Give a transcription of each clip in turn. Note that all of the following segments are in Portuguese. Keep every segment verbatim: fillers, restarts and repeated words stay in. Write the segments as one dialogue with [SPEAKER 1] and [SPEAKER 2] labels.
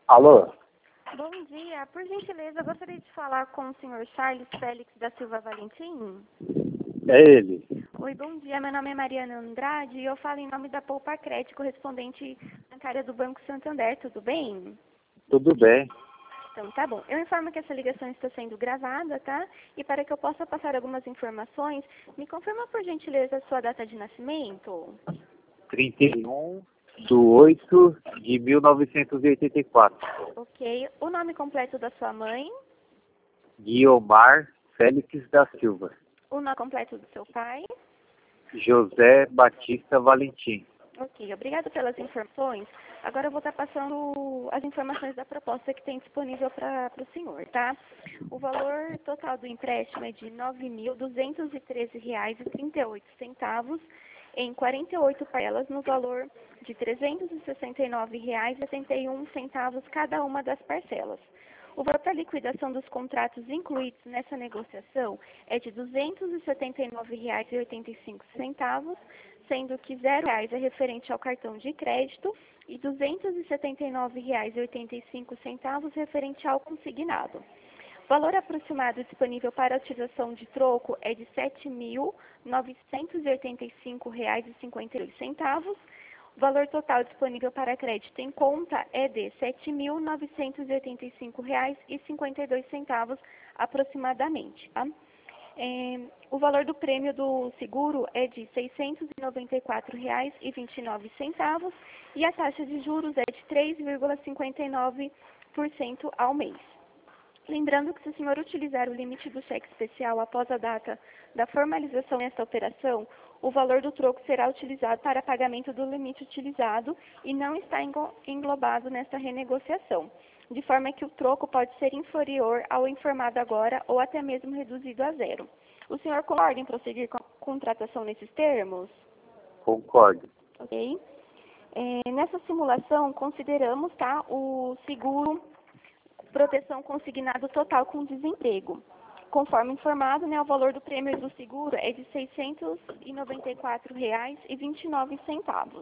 [SPEAKER 1] Alô?
[SPEAKER 2] Bom dia. Por gentileza, eu gostaria de falar com o senhor Charles Félix da Silva Valentim.
[SPEAKER 1] É ele.
[SPEAKER 2] Oi, bom dia. Meu nome é Mariana Andrade e eu falo em nome da Poupa Crédito, correspondente bancária do Banco Santander. Tudo bem?
[SPEAKER 1] Tudo bem.
[SPEAKER 2] Então, tá bom. Eu informo que essa ligação está sendo gravada, tá? E para que eu possa passar algumas informações, me confirma, por gentileza, a sua data de nascimento?
[SPEAKER 1] trinta e um de oito de mil novecentos e oitenta e quatro.
[SPEAKER 2] Ok. O nome completo da sua mãe?
[SPEAKER 1] Guiomar Félix da Silva.
[SPEAKER 2] O nome completo do seu pai?
[SPEAKER 1] José Batista Valentim.
[SPEAKER 2] Ok, obrigada pelas informações. Agora eu vou estar passando as informações da proposta que tem disponível para o senhor, tá? O valor total do empréstimo é de nove mil duzentos e treze reais e trinta e oito centavos em quarenta e oito parcelas no valor de trezentos e sessenta e nove reais e setenta e um centavos cada uma das parcelas. O valor para liquidação dos contratos incluídos nessa negociação é de duzentos e setenta e nove reais e oitenta e cinco centavos, sendo que zero reais é referente ao cartão de crédito e duzentos e setenta e nove reais e oitenta e cinco centavos referente ao consignado. O valor aproximado disponível para a utilização de troco é de sete mil novecentos e oitenta e cinco reais e cinquenta e dois centavos. O valor total disponível para crédito em conta é de sete mil novecentos e oitenta e cinco reais e cinquenta e dois centavos aproximadamente. Tá? É, o valor do prêmio do seguro é de seiscentos e noventa e quatro reais e vinte e nove centavos e a taxa de juros é de três vírgula cinquenta e nove por cento ao mês. Lembrando que se o senhor utilizar o limite do cheque especial após a data da formalização desta operação, o valor do troco será utilizado para pagamento do limite utilizado e não está englobado nesta renegociação, de forma que o troco pode ser inferior ao informado agora ou até mesmo reduzido a zero. O senhor concorda em prosseguir com a contratação nesses termos?
[SPEAKER 1] Concordo.
[SPEAKER 2] Ok. É, nessa simulação, consideramos tá, o seguro proteção consignado total com desemprego. Conforme informado, né, o valor do prêmio do seguro é de seiscentos e noventa e quatro reais e vinte e nove centavos.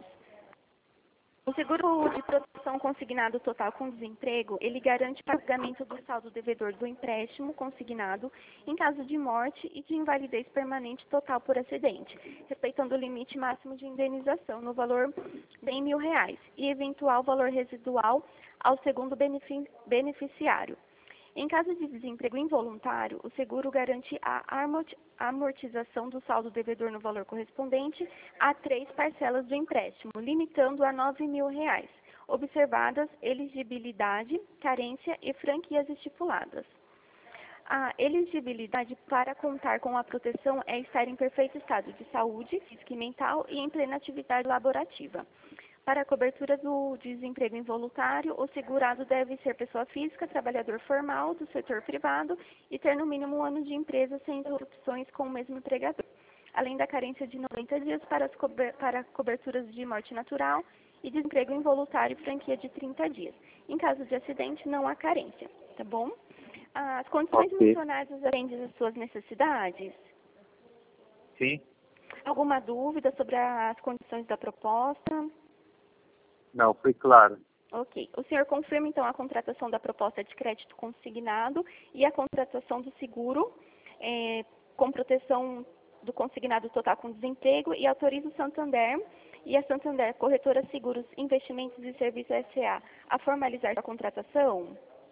[SPEAKER 2] O seguro de proteção consignado total com desemprego, ele garante o pagamento do saldo devedor do empréstimo consignado em caso de morte e de invalidez permanente total por acidente, respeitando o limite máximo de indenização no valor de cem mil reais e eventual valor residual ao segundo beneficiário. Em caso de desemprego involuntário, o seguro garante a amortização do saldo devedor no valor correspondente a três parcelas do empréstimo, limitando a nove mil reais, observadas elegibilidade, carência e franquias estipuladas. A elegibilidade para contar com a proteção é estar em perfeito estado de saúde, física e mental e em plena atividade laborativa. Para a cobertura do desemprego involuntário, o segurado deve ser pessoa física, trabalhador formal do setor privado e ter no mínimo um ano de empresa sem interrupções com o mesmo empregador, além da carência de noventa dias para, as cober para coberturas de morte natural e desemprego involuntário e franquia de trinta dias. Em caso de acidente, não há carência, tá bom? As condições
[SPEAKER 1] Ok.
[SPEAKER 2] mencionadas atendem às suas necessidades?
[SPEAKER 1] Sim?
[SPEAKER 2] Alguma dúvida sobre as condições da proposta?
[SPEAKER 1] Não, foi claro.
[SPEAKER 2] Ok. O senhor confirma, então, a contratação da proposta de crédito consignado e a contratação do seguro é, com proteção do consignado total com desemprego e autoriza o Santander e a Santander Corretora Seguros, Investimentos e Serviços S A a formalizar a contratação?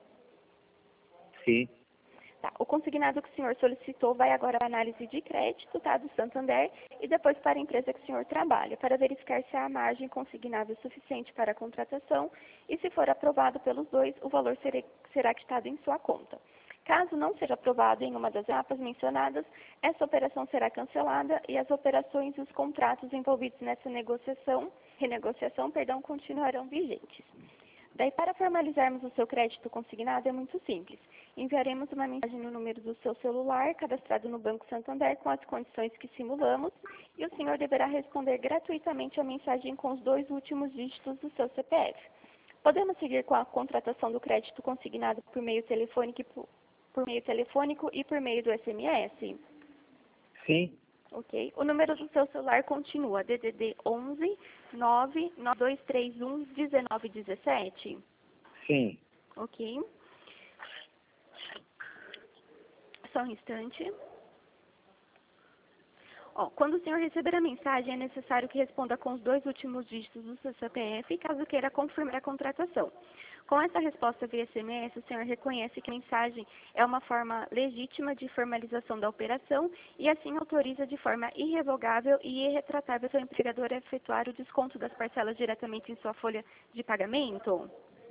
[SPEAKER 1] Sim.
[SPEAKER 2] Tá. O consignado que o senhor solicitou vai agora para a análise de crédito, tá, do Santander e depois para a empresa que o senhor trabalha, para verificar se a margem consignável é suficiente para a contratação e, se for aprovado pelos dois, o valor será, será quitado em sua conta. Caso não seja aprovado em uma das etapas mencionadas, essa operação será cancelada e as operações e os contratos envolvidos nessa negociação, renegociação, perdão, continuarão vigentes. Daí, para formalizarmos o seu crédito consignado, é muito simples. Enviaremos uma mensagem no número do seu celular, cadastrado no Banco Santander, com as condições que simulamos, e o senhor deverá responder gratuitamente a mensagem com os dois últimos dígitos do seu C P F. Podemos seguir com a contratação do crédito consignado por meio telefônico e por, por meio telefônico e por meio do S M S?
[SPEAKER 1] Sim?
[SPEAKER 2] Ok. O número do seu celular continua D D D onze nove nove dois três um um nove um sete?
[SPEAKER 1] Sim.
[SPEAKER 2] Ok. Só um instante. Ó, quando o senhor receber a mensagem, é necessário que responda com os dois últimos dígitos do seu C P F, caso queira confirmar a contratação. Com essa resposta via S M S, o senhor reconhece que a mensagem é uma forma legítima de formalização da operação e assim autoriza de forma irrevogável e irretratável seu empregador a efetuar o desconto das parcelas diretamente em sua folha de pagamento?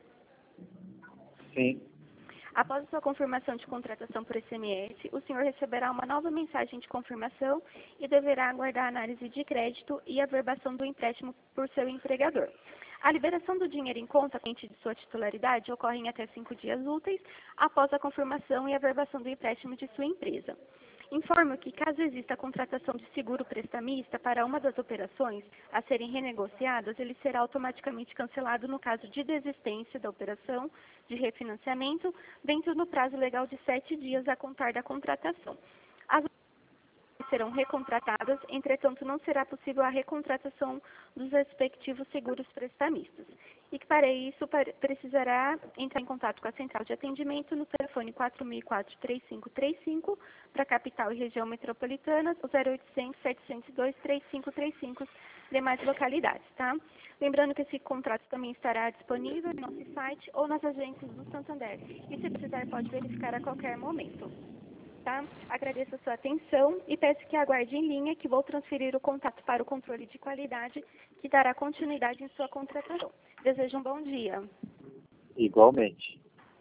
[SPEAKER 1] Sim.
[SPEAKER 2] Após a sua confirmação de contratação por S M S, o senhor receberá uma nova mensagem de confirmação e deverá aguardar a análise de crédito e a verbação do empréstimo por seu empregador. A liberação do dinheiro em conta corrente de sua titularidade ocorre em até cinco dias úteis após a confirmação e a verbação do empréstimo de sua empresa. Informo que, caso exista a contratação de seguro prestamista para uma das operações a serem renegociadas, ele será automaticamente cancelado no caso de desistência da operação de refinanciamento, dentro do prazo legal de sete dias a contar da contratação. As serão recontratadas, entretanto, não será possível a recontratação dos respectivos seguros prestamistas. E que, para isso, precisará entrar em contato com a central de atendimento no telefone quatro mil e quatro, três cinco três cinco, para a capital e região metropolitana, o zero oitocentos, setecentos e dois, três cinco três cinco, demais localidades, tá? Lembrando que esse contrato também estará disponível no nosso site ou nas agências do Santander. E se precisar, pode verificar a qualquer momento. Tá? Agradeço a sua atenção e peço que aguarde em linha que vou transferir o contato para o controle de qualidade, que dará continuidade em sua contratação. Desejo um bom dia.
[SPEAKER 1] Igualmente.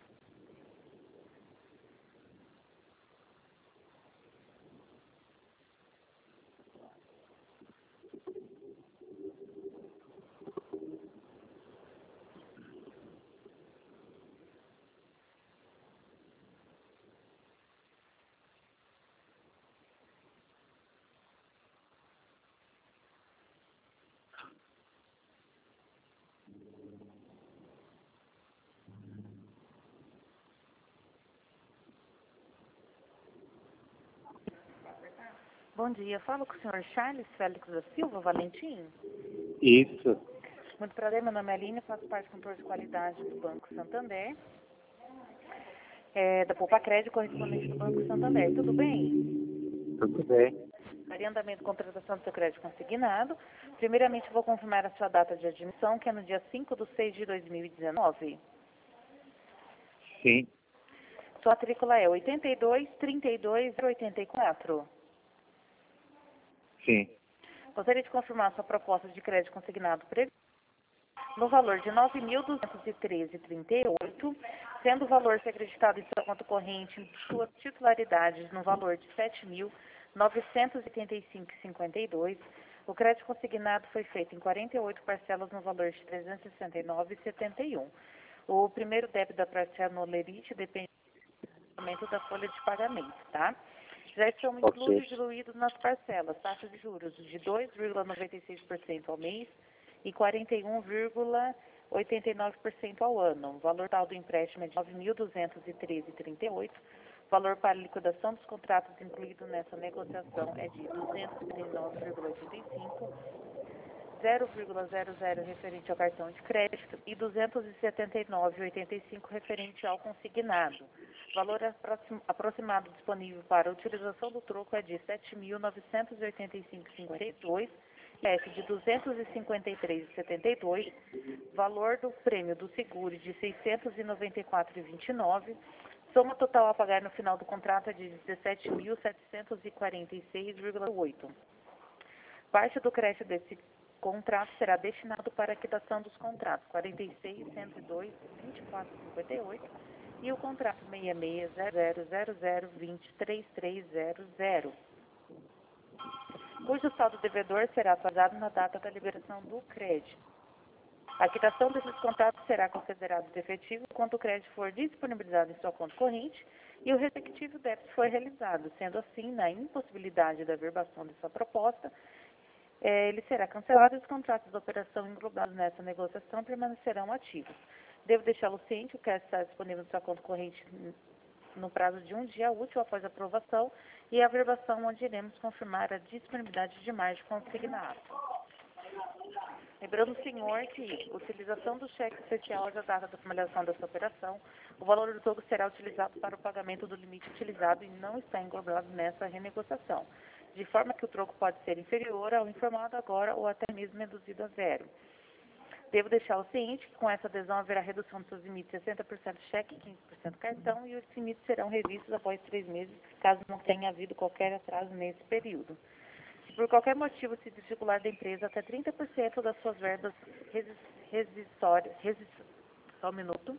[SPEAKER 3] Bom dia, falo com o senhor Charles Félix da Silva Valentim.
[SPEAKER 1] Isso.
[SPEAKER 3] Muito prazer, meu nome é Aline, faço parte do controle de qualidade do Banco Santander, é, da Poupa Crédito, correspondente do Banco Santander. Tudo bem?
[SPEAKER 1] Tudo bem.
[SPEAKER 3] Daria andamento de contratação do seu crédito consignado. Primeiramente, vou confirmar a sua data de admissão, que é no dia cinco de seis de dois mil e dezenove.
[SPEAKER 1] Sim.
[SPEAKER 3] Sua matrícula é oitenta e dois, trinta e dois, oitenta e quatro.
[SPEAKER 1] Sim.
[SPEAKER 3] Gostaria de confirmar sua proposta de crédito consignado no valor de nove mil duzentos e treze vírgula trinta e oito, sendo o valor ser acreditado em sua conta corrente de suas titularidades no valor de sete mil novecentos e oitenta e cinco vírgula cinquenta e dois. O crédito consignado foi feito em quarenta e oito parcelas no valor de trezentos e sessenta e nove vírgula setenta e um. O primeiro débito da parcela no lerite depende do aumento da folha de pagamento, tá? Já estão incluídos e diluídos nas parcelas, taxas de juros de dois vírgula noventa e seis por cento ao mês e quarenta e um vírgula oitenta e nove por cento ao ano. O valor total do empréstimo é de nove mil duzentos e treze vírgula trinta e oito. O valor para liquidação dos contratos incluído nessa negociação é de duzentos e trinta e nove vírgula oitenta e cinco, zero vírgula zero zero referente ao cartão de crédito e duzentos e setenta e nove vírgula oitenta e cinco referente ao consignado. O valor aproximado disponível para a utilização do troco é de sete mil novecentos e oitenta e cinco vírgula cinquenta e dois, F de duzentos e cinquenta e três vírgula setenta e dois, valor do prêmio do seguro de seiscentos e noventa e quatro vírgula vinte e nove, soma total a pagar no final do contrato é de dezessete mil setecentos e quarenta e seis vírgula oito. Parte do crédito desse contrato será destinado para a quitação dos contratos quarenta e seis, cento e dois, vinte e quatro, cinquenta e oito e o contrato seis seis zero zero zero vinte três três zero zero, cujo saldo devedor será atualizado na data da liberação do crédito. A quitação desses contratos será considerada efetiva quando o crédito for disponibilizado em sua conta corrente e o respectivo débito for realizado. Sendo assim, na impossibilidade da verbação dessa proposta, eh, ele será cancelado e os contratos da operação englobados nessa negociação permanecerão ativos. Devo deixá-lo ciente que o crédito está disponível em sua conta corrente no prazo de um dia útil após a aprovação e a verbação, onde iremos confirmar a disponibilidade de margem consignada. Lembrando o senhor que a utilização do cheque especial da data da formalização dessa operação, o valor do troco será utilizado para o pagamento do limite utilizado e não está englobado nessa renegociação, de forma que o troco pode ser inferior ao informado agora ou até mesmo reduzido a zero. Devo deixar o ciente que com essa adesão haverá redução dos seus limites sessenta por cento cheque e quinze por cento cartão e os limites serão revistos após três meses, caso não tenha havido qualquer atraso nesse período. Se por qualquer motivo se desvincular da empresa, até trinta por cento das suas verbas rescisórias, rescis, só um minuto,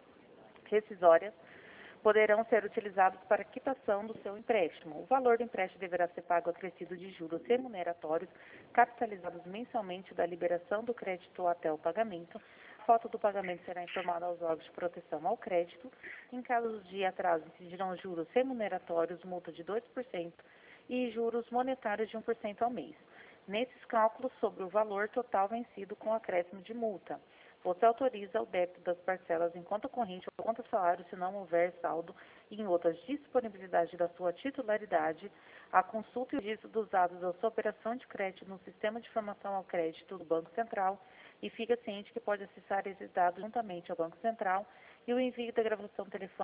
[SPEAKER 3] rescisórias poderão ser utilizados para quitação do seu empréstimo. O valor do empréstimo deverá ser pago acrescido de juros remuneratórios capitalizados mensalmente da liberação do crédito até o pagamento. A falta do pagamento será informada aos órgãos de proteção ao crédito. Em caso de atraso, incidirão juros remuneratórios, multa de dois por cento e juros monetários de um por cento ao mês. Nesses cálculos, sobre o valor total vencido com acréscimo de multa, você autoriza o débito das parcelas em conta corrente ou conta salário se não houver saldo em outras disponibilidades da sua titularidade, a consulta e o registro dos dados da sua operação de crédito no Sistema de Informação ao Crédito do Banco Central e fica ciente que pode acessar esses dados juntamente ao Banco Central e o envio da gravação telefônica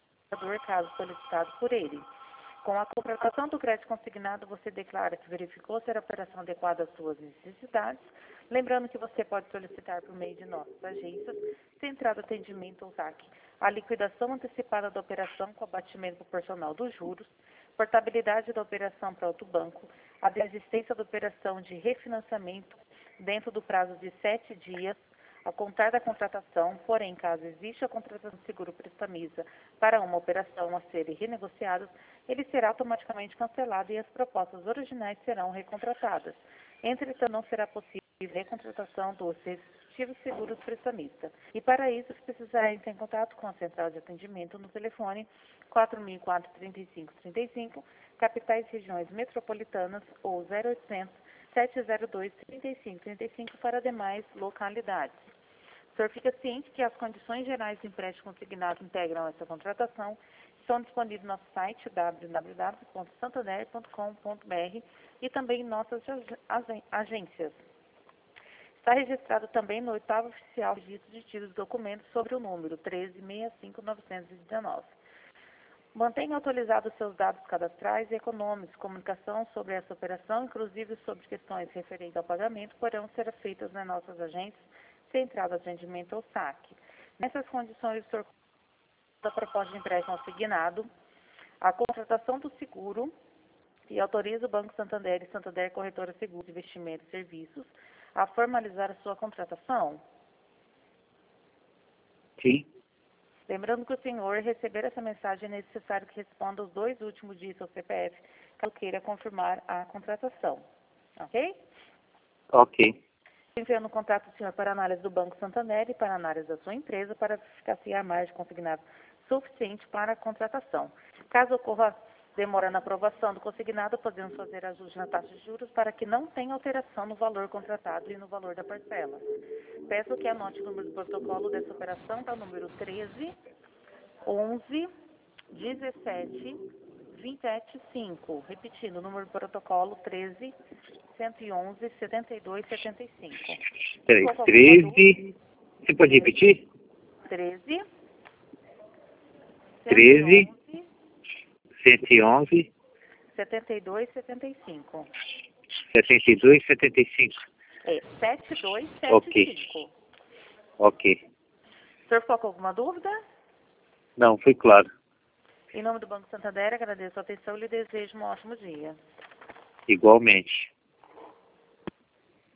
[SPEAKER 3] do caso solicitado por ele. Com a contratação do crédito consignado, você declara que verificou ser a operação adequada às suas necessidades, lembrando que você pode solicitar por meio de nossas agências, Central de Atendimento ou S A C, a liquidação antecipada da operação com abatimento proporcional dos juros, portabilidade da operação para outro banco, a desistência da operação de refinanciamento dentro do prazo de sete dias, a contar da contratação, porém, caso exista a contratação de seguro prestamista para uma operação a serem renegociadas, ele será automaticamente cancelado e as propostas originais serão recontratadas. Entretanto, não será possível recontratação dos respectivos seguros prestamistas. E para isso, se precisar entrar em contato com a Central de Atendimento no telefone quatro mil e quatro, trinta e cinco, trinta e cinco, capitais e regiões metropolitanas ou zero oitocentos, sete zero dois, trinta e cinco, trinta e cinco para demais localidades. O senhor fica ciente que as condições gerais do empréstimo consignado que integram essa contratação estão disponíveis no nosso site w w w ponto santander ponto com ponto b r e também em nossas agências. Está registrado também no oitavo oficial registro de títulos e documentos sobre o número treze mil sessenta e cinco mil novecentos e dezenove. Mantenha atualizados seus dados cadastrais e econômicos. Comunicação sobre essa operação, inclusive sobre questões referentes ao pagamento, poderão ser feitas nas nossas agências, Central de Atendimento ou S A C. Nessas condições, o senhor da proposta de empréstimo assignado, a contratação do seguro e autoriza o Banco Santander e Santander Corretora Seguros, Investimentos e Serviços a formalizar a sua contratação?
[SPEAKER 1] Sim.
[SPEAKER 3] Lembrando que o senhor receber essa mensagem é necessário que responda os dois últimos dígitos do C P F, caso queira confirmar a contratação. Ok?
[SPEAKER 1] Ok.
[SPEAKER 3] Enviando o contato do senhor para análise do Banco Santander e para análise da sua empresa para verificar se há margem consignado suficiente para a contratação. Caso ocorra demora na aprovação do consignado, podemos fazer ajuste na taxa de juros para que não tenha alteração no valor contratado e no valor da parcela. Peço que anote o número do protocolo dessa operação, que é o número treze, onze, dezessete, vinte e sete, cinco. Repetindo, o número do protocolo treze, cento e onze, setenta e dois, setenta e cinco.
[SPEAKER 1] Peraí, treze... Você pode repetir?
[SPEAKER 3] treze,
[SPEAKER 1] treze, cento e onze,
[SPEAKER 3] setenta e dois, setenta e cinco.
[SPEAKER 1] setenta e dois, setenta e cinco.
[SPEAKER 3] É, sete dois sete cinco.
[SPEAKER 1] Ok.
[SPEAKER 3] O senhor ficou com alguma dúvida?
[SPEAKER 1] Não, foi claro.
[SPEAKER 3] Em nome do Banco Santander, agradeço a atenção e lhe desejo um ótimo dia.
[SPEAKER 1] Igualmente.